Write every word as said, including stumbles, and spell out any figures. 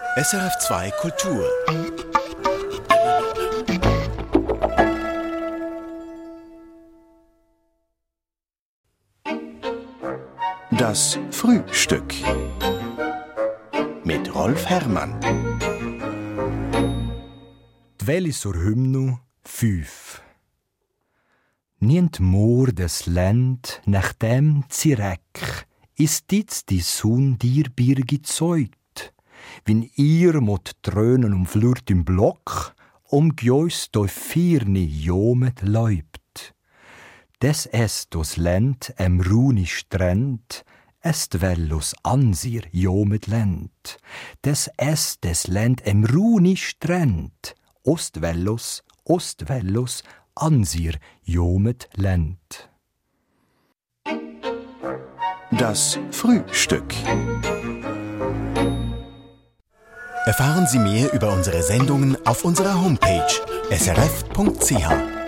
S R F zwei Kultur. Das Frühstück mit Rolf Herrmann. Dveli sur hymnu fünf. Nient mor des Land nach dem Zirek, ist dit die Sun dir birgi zeut. Wenn ihr mot trönen um flürt im Block, um gjois do firni jomet läubt. Des est dos Land em runi Strand, est vellos ansir jomet Land. Des est des Land em runi Strand, ost vellos, ost vellos, ansir jomet Land. Das Frühstück. Erfahren Sie mehr über unsere Sendungen auf unserer Homepage s r f punkt c h.